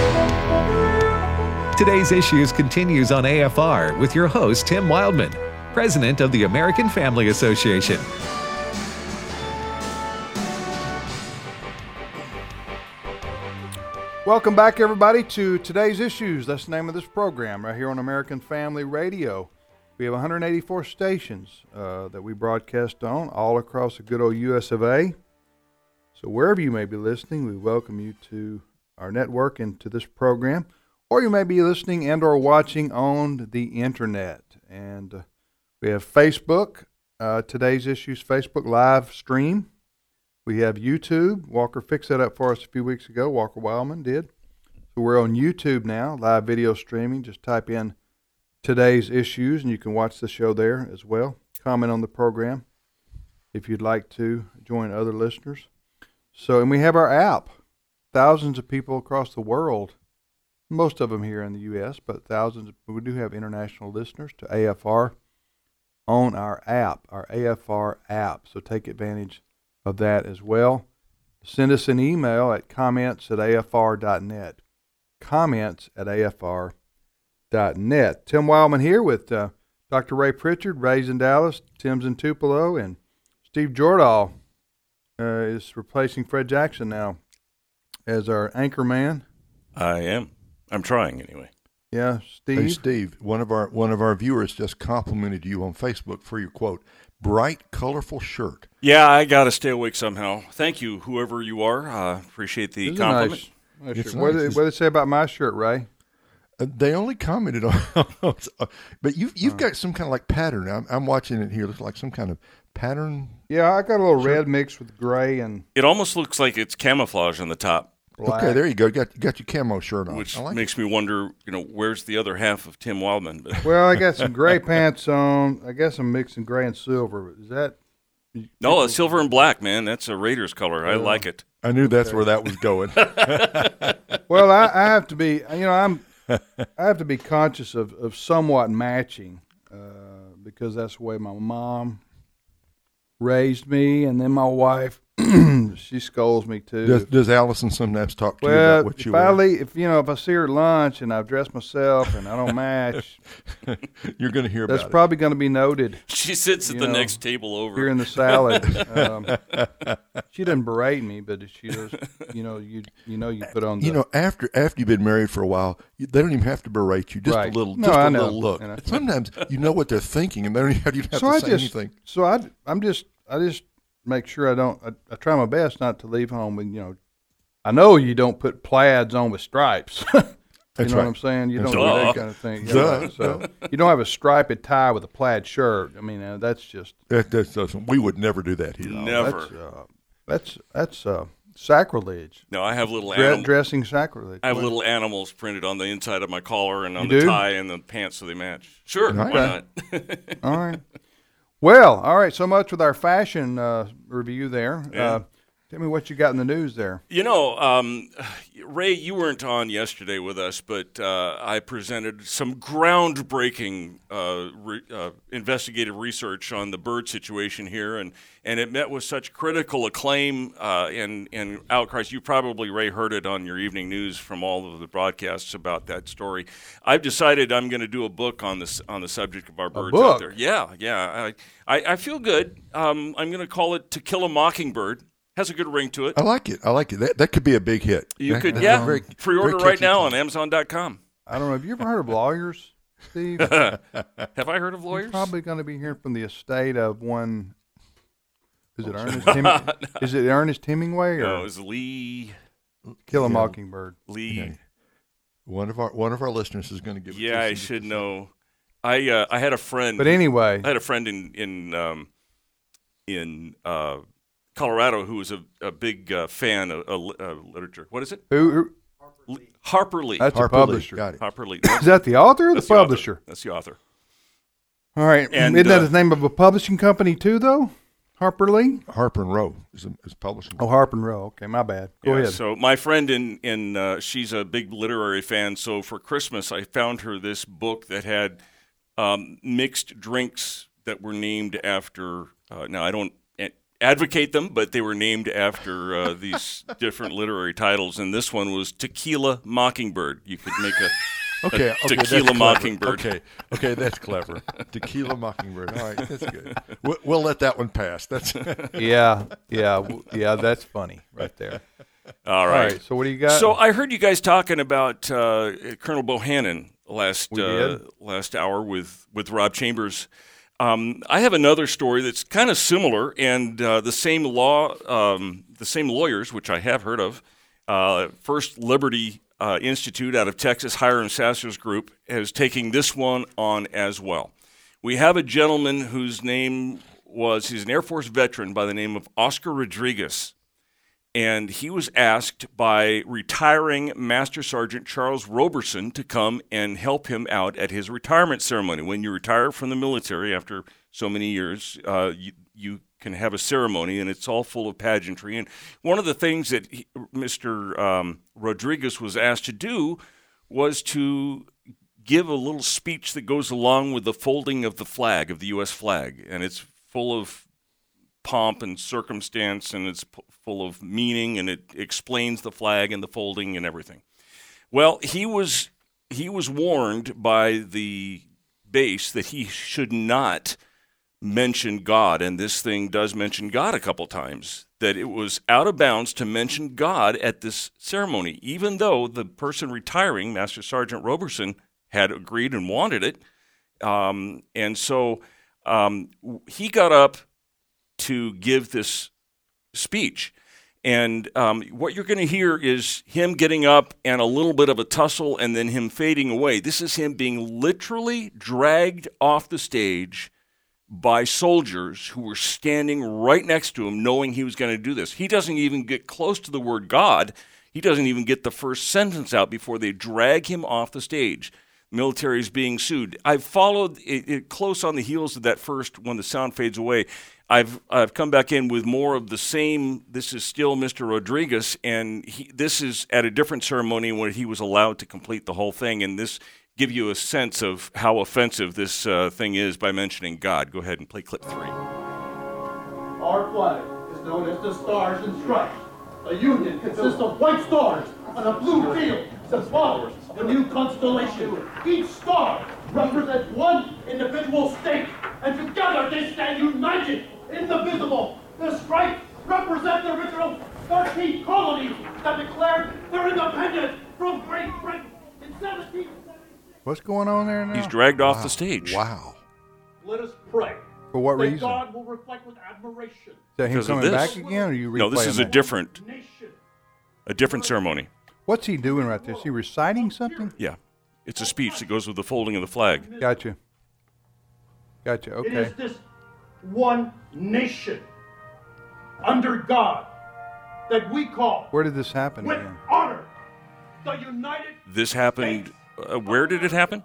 Today's Issues continues on AFR with your host, Tim Wildman, President of the American Family Association. Welcome back, everybody, to Today's Issues. That's the name of this program right here on American Family Radio. We have 184 stations that we broadcast on all across the good old US of A. So wherever you may be listening, we welcome you to our network and to this program. Or you may be listening and or watching on the internet. And we have Facebook, Today's Issues Facebook live stream. We have YouTube. Walker fixed that up for us a few weeks ago. Walker Wildman did. So we're on YouTube now, live video streaming. Just type in Today's Issues and you can watch the show there as well. Comment on the program if you'd like to join other listeners. So, and we have our app. Thousands of people across the world, most of them here in the U.S., but thousands. We do have international listeners to AFR on our app, our AFR app. So take advantage of that as well. Send us an email at comments@afr.net. Comments@afr.net. Tim Wildman here with Dr. Ray Pritchard. Ray's in Dallas. Tim's in Tupelo. And Steve Jordahl is replacing Fred Jackson now as our anchor man. I am. I'm trying anyway. Yeah, Steve. Hey, Steve, one of our viewers just complimented you on Facebook for your quote, bright, colorful shirt. Yeah, I got to stay awake somehow. Thank you, whoever you are. Appreciate the compliment. Nice shirt. What did they say about my shirt, Ray? They only commented on but you've got some kind of like pattern. I'm watching it here. It looks like some kind of pattern. Yeah, I got a little red mixed with gray and It almost looks like it's camouflage on the top. black. Okay, there you go. Got your camo shirt on. Which I like makes me wonder, where's the other half of Tim Wildman? But Well, I got some gray pants on. I guess I'm mixing gray and silver. Is that? no, it's silver and black, man. That's a Raiders color. I like it. I knew that's where that was going. Well, I have to be. I have to be conscious of somewhat matching because that's the way my mom raised me, and then my wife. She scolds me too. Does Allison sometimes talk to you about what you wear? If I see her at lunch and I've dressed myself and I don't match, You're going to hear about that's it. probably going to be noted. She sits at the next table over. Here in the salad. She doesn't berate me, but she does. You put on. After you've been married for a while, they don't even have to berate you. Just Right. a little, No, I know. little look. And Sometimes you know what they're thinking, and they don't even have to say anything. So I just make sure I don't. I try my best not to leave home with I know you don't put plaids on with stripes. That's what right. I'm saying? You That's don't do right. that kind of thing. Duh. So you don't have a striped tie with a plaid shirt. I mean, that's just We would never do that here. Never. that's sacrilege. No, I have little animals. Dressing sacrilege. I have little animals printed on the inside of my collar and on You the do? tie and the pants so they match. Sure, Nice. why not? All right. Well, all right. So much with our fashion review there. Yeah. Tell me what you got in the news there. Ray, you weren't on yesterday with us, but I presented some groundbreaking investigative research on the bird situation here, and it met with such critical acclaim and outcries. You probably, Ray, heard it on your evening news from all of the broadcasts about that story. I've decided I'm going to do a book on the subject of our birds out there. Yeah. I feel good. I'm going to call it To Kill a Mockingbird. Has a good ring to it. I like it. That could be a big hit. You could, Very- pre-order very right now catchy. on Amazon.com. I don't know. Have you ever heard of lawyers, Steve? Have I heard of lawyers? You're probably going to be hearing from the estate of one. Is it Ernest Hemingway or No, it was Lee. Kill a Mockingbird? Lee. Okay. One of our listeners is going to give it to Yeah, us. I should know. I had a friend. But anyway, I had a friend in Colorado who was a big fan of literature. What is it? who Harper Lee. that's Harper a Lee, publisher. got it. Harper Lee. Is that the author or the That's the author. publisher? That's the author. All right. And, Isn't that the name of a publishing company too, though? Harper Lee? Harper and Row is publishing. Oh, Harper and Row. Okay, my bad. Go ahead. So my friend she's a big literary fan. So for Christmas, I found her this book that had mixed drinks that were named after. Now I don't advocate them, but they were named after these different literary titles, and this one was Tequila Mockingbird. You could make a Tequila Mockingbird. Okay, that's clever. Tequila Mockingbird. All right, that's good. We'll let that one pass. That's Yeah, that's funny right there. All right. So what do you got? So I heard you guys talking about Colonel Bohannon last hour with Rob Chambers. I have another story that's kind of similar, and the same lawyers, which I have heard of, First Liberty Institute out of Texas, Hiram Sasser's group, is taking this one on as well. We have a gentleman whose name he's an Air Force veteran by the name of Oscar Rodriguez. And he was asked by retiring Master Sergeant Charles Roberson to come and help him out at his retirement ceremony. When you retire from the military after so many years, you can have a ceremony, and it's all full of pageantry. And one of the things that Mr. Rodriguez was asked to do was to give a little speech that goes along with the folding of the flag, of the U.S. flag. And it's full of pomp and circumstance, and it's full of meaning, and it explains the flag and the folding and everything. Well, he was warned by the base that he should not mention God, and this thing does mention God a couple times, that it was out of bounds to mention God at this ceremony, even though the person retiring, Master Sergeant Roberson, had agreed and wanted it. And so he got up to give this speech. And what you're going to hear is him getting up and a little bit of a tussle and then him fading away. This is him being literally dragged off the stage by soldiers who were standing right next to him, knowing he was going to do this. He doesn't even get close to the word God. He doesn't even get the first sentence out before they drag him off the stage. Military is being sued. I've followed it close on the heels of that first, when the sound fades away. I've come back in with more of the same. This is still Mr. Rodriguez, and this is at a different ceremony where he was allowed to complete the whole thing, and this give you a sense of how offensive this thing is by mentioning God. Go ahead and play clip 3. Our flag is known as the Stars and Stripes. A union consists of white stars on a blue field, symbolic of a new constellation. Each star represents one individual state, and together they stand united, indivisible. The stripes represent the original 13 colonies that declared their independence from Great Britain in 1770. What's going on there now? He's dragged off the stage. Wow. Let us pray. For what that reason? God will reflect with admiration. Is that him Because of coming this. back again, or are you replaying No, this is a that? different ceremony. What's he doing right there? Is he reciting something? Yeah. It's a speech that goes with the folding of the flag. Gotcha. It Okay. is this one nation under God that we call Where did this happen with again? honor the United This happened. Where did it happen?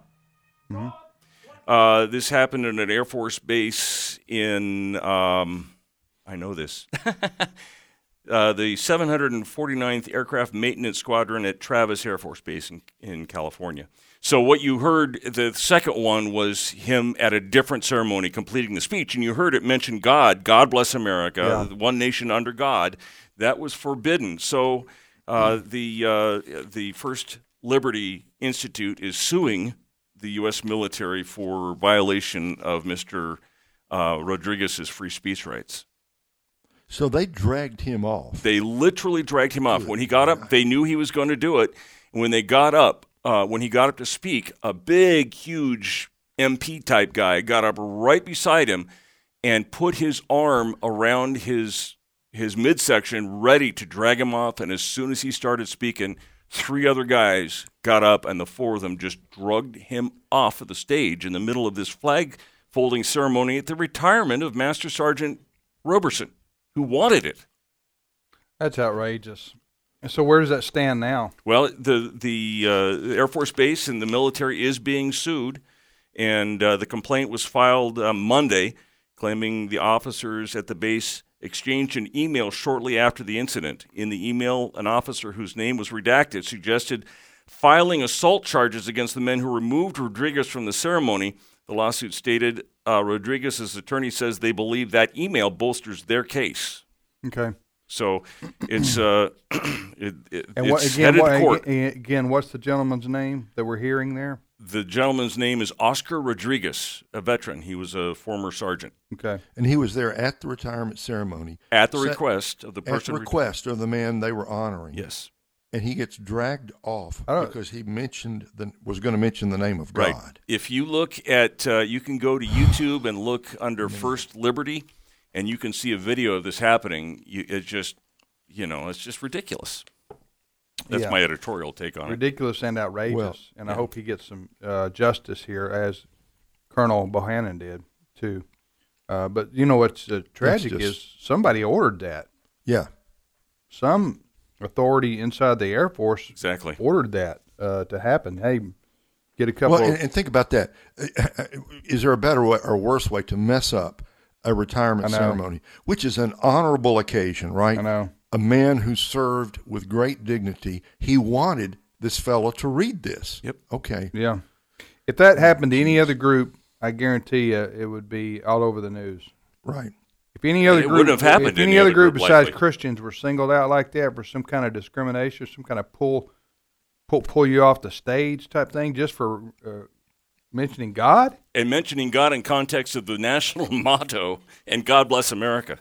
This happened in an Air Force base in. I know this. The 749th Aircraft Maintenance Squadron at Travis Air Force Base in California. So what you heard, the second one was him at a different ceremony completing the speech, and you heard it mention God, God bless America, one nation under God. That was forbidden. So the First Liberty Institute is suing the U.S. military for violation of Mr. Rodriguez's free speech rights. So they dragged him off. They literally dragged him off. When he got up, they knew he was going to do it. And when he got up to speak, a big, huge MP-type guy got up right beside him and put his arm around his midsection, ready to drag him off. And as soon as he started speaking, 3 other guys got up, and the 4 of them just dragged him off of the stage in the middle of this flag-folding ceremony at the retirement of Master Sergeant Roberson, who wanted it. That's outrageous. And so where does that stand now? Well, the Air Force Base and the military is being sued, and the complaint was filed Monday, claiming the officers at the base exchanged an email shortly after the incident. In the email, an officer whose name was redacted suggested filing assault charges against the men who removed Rodriguez from the ceremony. The lawsuit stated Rodriguez's attorney says they believe that email bolsters their case. Okay. So it's And it's headed to court. Again, what's the gentleman's name that we're hearing there? The gentleman's name is Oscar Rodriguez, a veteran. He was a former sergeant. Okay. And he was there at the retirement ceremony. At the request of the person. At the request of the man they were honoring. Yes. And he gets dragged off because he was going to mention the name of God. Right. If you look at, you can go to YouTube and look under First Liberty, and you can see a video of this happening. It's just ridiculous. That's my editorial take on it. Ridiculous and outrageous. Well, I hope he gets some justice here, as Colonel Bohannon did, too. But you know what's tragic is somebody ordered that. Yeah. Some authority inside the Air Force exactly ordered that to happen. Hey, get a couple. Well, and think about that. Is there a better way or worse way to mess up a retirement ceremony, which is an honorable occasion, right? I know. A man who served with great dignity. He wanted this fellow to read this. Yep. Okay. Yeah. If that happened to any other group, I guarantee you it would be all over the news. Right. If any other group, wouldn't have happened if to any other group besides likely. Christians were singled out like that for some kind of discrimination, some kind of pull you off the stage type thing, just for mentioning God and mentioning God in context of the national motto and God bless America.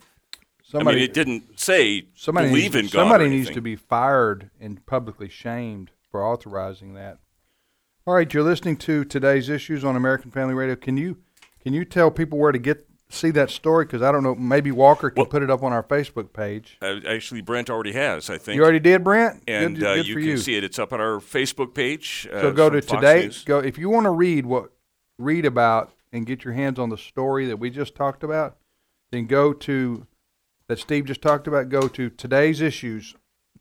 It didn't say believe in God. Somebody needs to be fired and publicly shamed for authorizing that. All right, you're listening to Today's Issues on American Family Radio. Can you tell people where to see that story? Because I don't know, maybe Walker can put it up on our Facebook page. Actually, Brent already has, I think. You already did, Brent? And good you for can see it. It's up on our Facebook page. So go to Fox today. News. Go if you want to read about and get your hands on the story that we just talked about. Then go to that Steve just talked about. Go to Today's Issues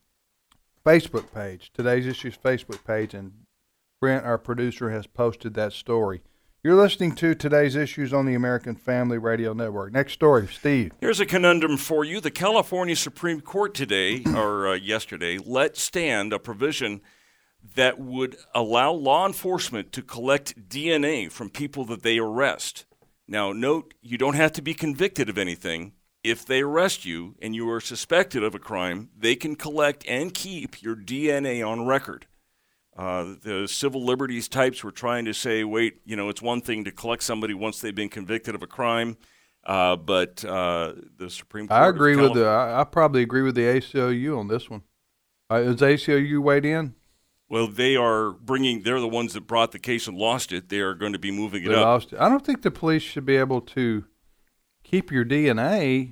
Facebook page. Today's Issues Facebook page, and Brent, our producer, has posted that story. You're listening to Today's Issues on the American Family Radio Network. Next story, Steve. Here's a conundrum for you. The California Supreme Court today, or yesterday, let stand a provision that would allow law enforcement to collect DNA from people that they arrest. Now, note, you don't have to be convicted of anything. If they arrest you and you are suspected of a crime, they can collect and keep your DNA on record. The civil liberties types were trying to say, wait, it's one thing to collect somebody once they've been convicted of a crime, but the Supreme Court. I probably agree with the ACLU on this one. Is ACLU weighed in? Well, they're the ones that brought the case and lost it. They are going to be moving it up. Lost it. I don't think the police should be able to keep your DNA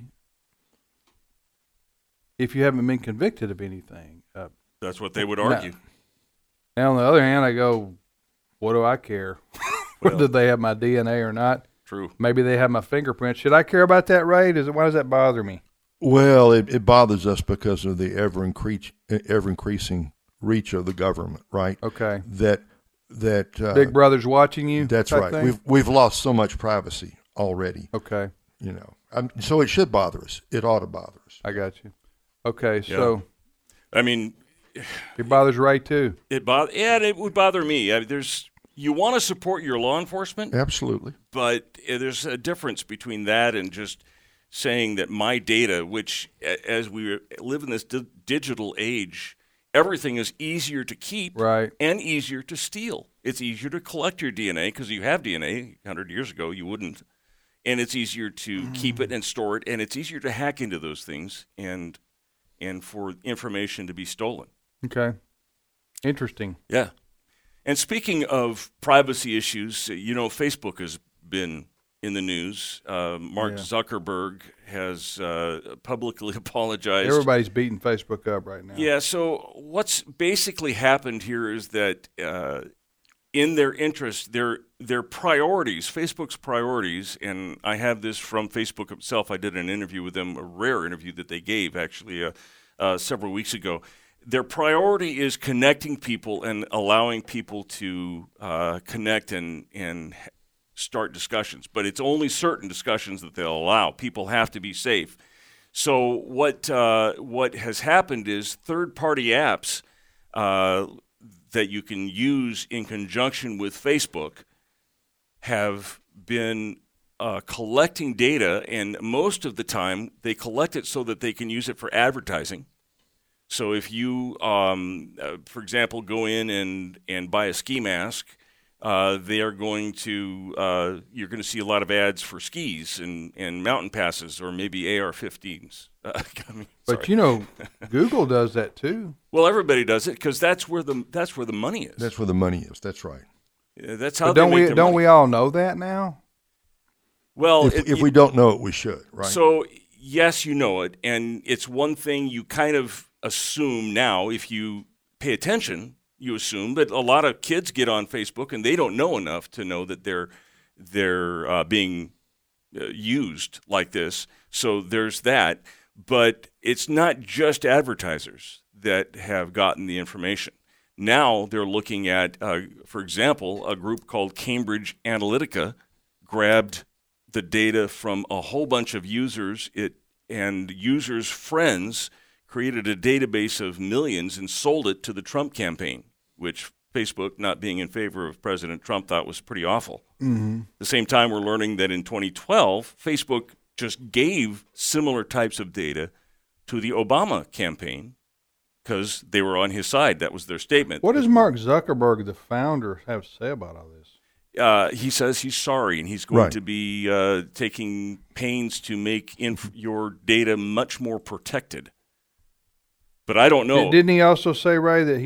if you haven't been convicted of anything. That's what they would argue. Now, on the other hand, I go, what do I care? Whether they have my DNA or not. True. Maybe they have my fingerprints. Should I care about that, Ray? Why does that bother me? Well, it bothers us because of the ever increasing reach of the government, right? Okay. That Big Brother's watching you. That's right. Thing? We've lost so much privacy already. Okay. So it should bother us. It ought to bother us. I got you. Okay, so it bothers Ray too. It would bother me. You want to support your law enforcement, absolutely, but there's a difference between that and just saying that my data, which as we live in this digital age, everything is easier to keep and easier to steal. It's easier to collect your DNA because you have DNA. 100 years ago, you wouldn't. And it's easier to keep it and store it, and it's easier to hack into those things and for information to be stolen. Okay. Interesting. Yeah. And speaking of privacy issues, Facebook has been in the news. Mark Zuckerberg has publicly apologized. Everybody's beating Facebook up right now. Yeah, so what's basically happened here is that in their interest, their priorities, Facebook's priorities, and I have this from Facebook itself. I did an interview with them, a rare interview that they gave actually several weeks ago. Their priority is connecting people and allowing people to connect and start discussions. But it's only certain discussions that they'll allow. People have to be safe. So what has happened is third-party apps that you can use in conjunction with Facebook have been collecting data, and most of the time they collect it so that they can use it for advertising. So if you, for example, go in and buy a ski mask, they are going to you're going to see a lot of ads for skis and mountain passes, or maybe AR-15s. But you know, Google does that too. Well, everybody does it because that's where the money is. That's where the money is. That's right. That's how But they don't make we their don't money. we all know that now? Well, If we don't know it, we should, right? So yes, you know it, and it's one thing you kind of assume now. If you pay attention, you assume. But a lot of kids get on Facebook and they don't know enough to know that they're being used like this. So there's that. But it's not just advertisers that have gotten the information. Now they're looking at, for example, a group called Cambridge Analytica grabbed the data from a whole bunch of users. And users' friends created a database of millions and sold it to the Trump campaign, which Facebook, not being in favor of President Trump, thought was pretty awful. Mm-hmm. At the same time, we're learning that in 2012, Facebook just gave similar types of data to the Obama campaign because they were on his side. That was their statement. What does Mark Zuckerberg, the founder, have to say about all this? He says he's sorry, and he's going Right. to be taking pains to make your data much more protected. But I don't know. Didn't he also say, Ray, that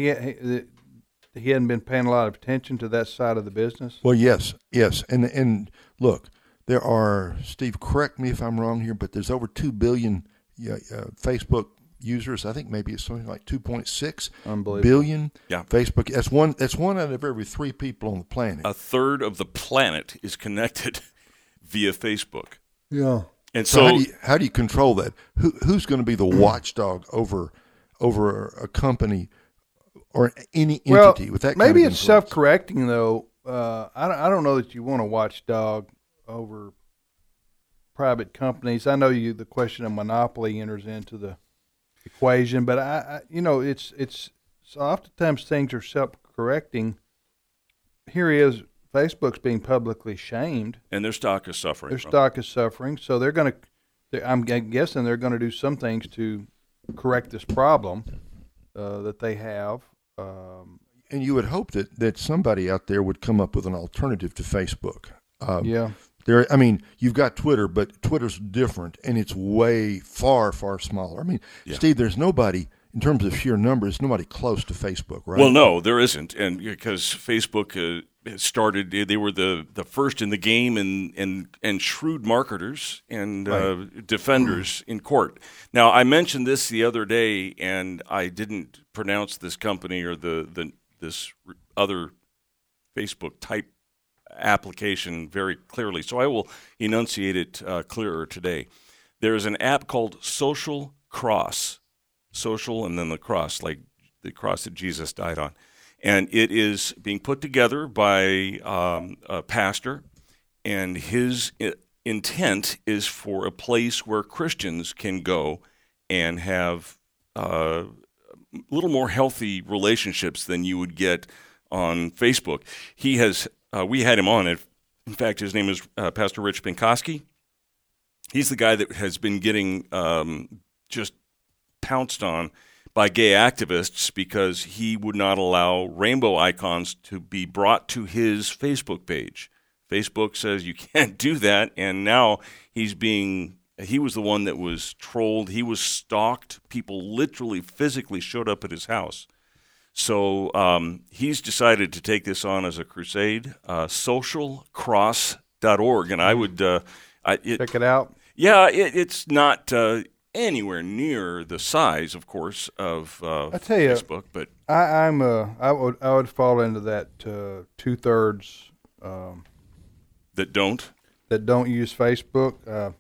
he hadn't been paying a lot of attention to that side of the business? Well, yes, and look, there are, Steve, correct me if I'm wrong here, but there's over 2 billion Facebook users. I think maybe it's something like 2.6 billion. Yeah. Facebook. That's one out of every 3 people on the planet. A third of the planet is connected via Facebook. Yeah. And So so, how do you control that? Who's going to be the watchdog over a company or any entity with that? Maybe kind of it's influence? self-correcting though. I don't know that you want a watchdog over private companies. I know the question of monopoly enters into the equation, but I it's so oftentimes things are self-correcting. Here he is. Facebook's being publicly shamed. and their stock is suffering. Their stock is suffering, so they're going to. I'm guessing they're going to do some things to correct this problem that they have. And you would hope that somebody out there would come up with an alternative to Facebook. Yeah. I mean, you've got Twitter, but Twitter's different, and it's way far, far smaller. I mean, Steve, there's nobody, in terms of sheer numbers, nobody close to Facebook, right? Well, no, there isn't, and because Facebook started, they were the first in the game and shrewd marketers and defenders in court. Now, I mentioned this the other day, and I didn't pronounce this company or this other Facebook type application very clearly, so I will enunciate it clearer today. There is an app called Social Cross, social and then the cross, like the cross that Jesus died on. And it is being put together by a pastor, and his intent is for a place where Christians can go and have a little more healthy relationships than you would get on Facebook. He has, we had him on. In fact, his name is Pastor Rich Pinkowski. He's the guy that has been getting just pounced on by gay activists because he would not allow rainbow icons to be brought to his Facebook page. Facebook says you can't do that, and now he was the one that was trolled. He was stalked. People literally, physically showed up at his house. So he's decided to take this on as a crusade, socialcross.org, and I would Check it out. Yeah, it's not anywhere near the size, of course, of I tell you, Facebook, but I would fall into that 2/3 that don't. that don't use Facebook.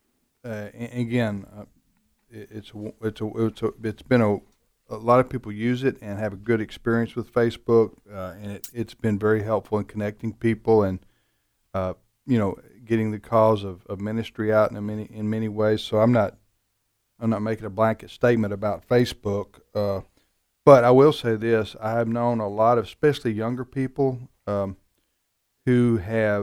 Again, it's been a lot of people use it and have a good experience with Facebook, and it's been very helpful in connecting people and getting the cause of ministry out in many ways. So I'm not making a blanket statement about Facebook, but I will say this: I have known a lot of, especially younger people, who have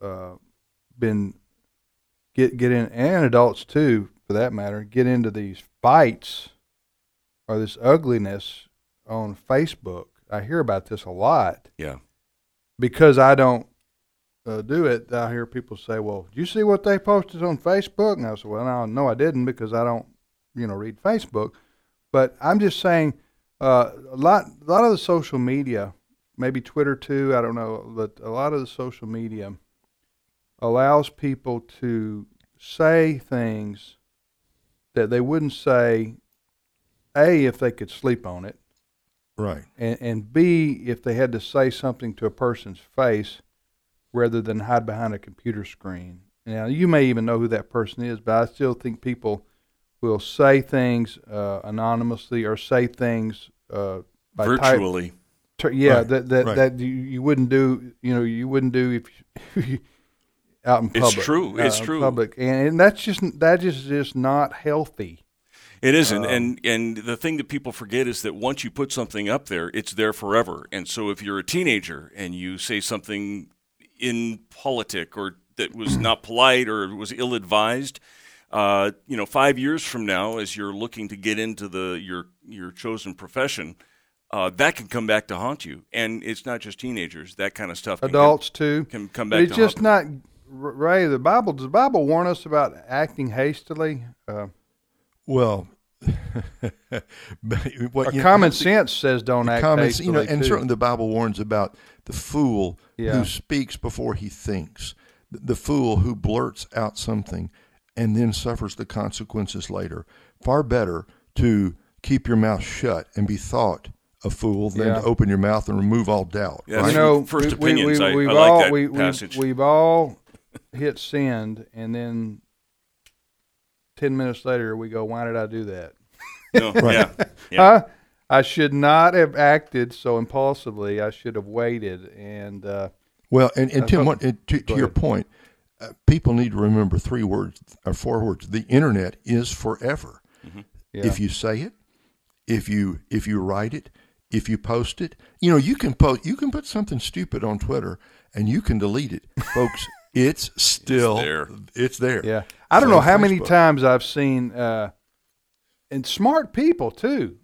been get in, and adults too, for that matter, get into these fights or this ugliness on Facebook. I hear about this a lot. Yeah. Because I don't do it, I hear people say, "Well, did you see what they posted on Facebook?" And I said, "Well, no, I didn't, because I don't, read Facebook." But I'm just saying, a lot of the social media, maybe Twitter too, I don't know, but a lot of the social media allows people to say things that they wouldn't say, A, if they could sleep on it, Right. and B, if they had to say something to a person's face rather than hide behind a computer screen. Now, you may even know who that person is, but I still think people will say things anonymously or say things by virtually. Right. That you wouldn't do. You wouldn't do if out in public. It's true. It's true. Public, and that is just not healthy. It isn't, and the thing that people forget is that once you put something up there, it's there forever. And so if you're a teenager and you say something impolitic or that was not polite or was ill-advised, 5 years from now, as you're looking to get into your chosen profession, that can come back to haunt you. And it's not just teenagers; that kind of stuff. Adults too can come back. But it's to just haunt not. Ray, does the Bible warn us about acting hastily? Well, common sense says don't act hastily. and too. certainly the Bible warns about the fool Yeah. who speaks before he thinks, the fool who blurts out something and then suffers the consequences later. Far better to keep your mouth shut and be thought a fool than to open your mouth and remove all doubt. Yeah, right? First Opinions. I we've like that passage. We've all hit send, and then 10 minutes later we go, "Why did I do that?" No, Right. Yeah. I should not have acted so impulsively. I should have waited. And Well, and Tim, to your ahead. point, people need to remember 3 words or 4 words. The internet is forever. Mm-hmm. Yeah. If you say it, if you write it, if you post it, you can put something stupid on Twitter and you can delete it, folks. It's still there. It's there. Yeah, I don't know how many Facebook. times I've seen, and smart people too.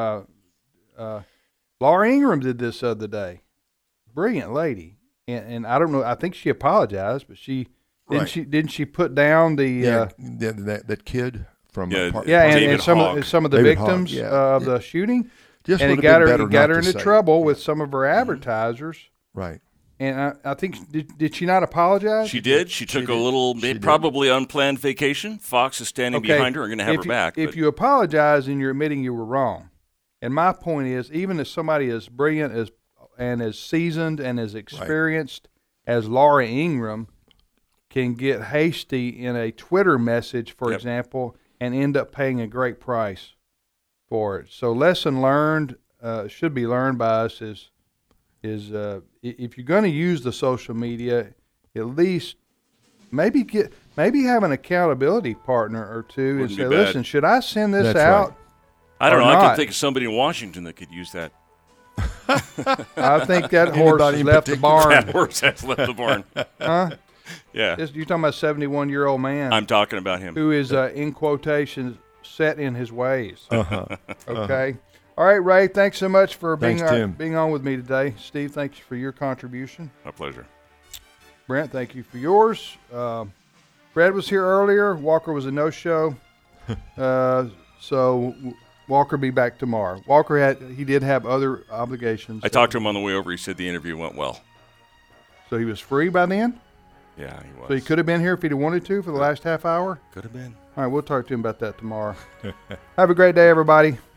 Laura Ingraham did this the other day. Brilliant lady, and I don't know. I think she apologized, but didn't she put down the that kid from Yeah, and David some Hogg. of the David victims Hogg, of the shooting, Just and would it have got been her better got her not to into say trouble it. with some of her advertisers. Right. And I think did she not apologize? She did. She took a little, probably unplanned vacation. Fox is standing behind her and going to have her back. If you apologize, then you're admitting you were wrong. And my point is, even if somebody as brilliant and as seasoned and as experienced as Laura Ingraham can get hasty in a Twitter message, for example, and end up paying a great price for it. So lesson learned should be learned by us is if you're going to use the social media, at least maybe have an accountability partner or two Wouldn't and be say, bad. "Listen, should I send this That's out?" right. I don't or know. I not. can think of somebody in Washington that could use that. I think that horse Anybody has in left the particular? barn. That horse has left the barn. Huh? Yeah, You're talking about a 71-year-old man I'm talking about him. who is, in quotations, set in his ways. Uh-huh. Okay. All right, Ray, thanks so much for Thanks, Tim. being on with me today. Steve, thanks for your contribution. My pleasure. Brent, thank you for yours. Fred was here earlier. Walker was a no-show. So Walker will be back tomorrow. Walker did have other obligations. I talked to him on the way over. He said the interview went well. So he was free by then? Yeah, he was. So he could have been here if he'd wanted to for the last half hour? Could have been. All right, we'll talk to him about that tomorrow. Have a great day, everybody.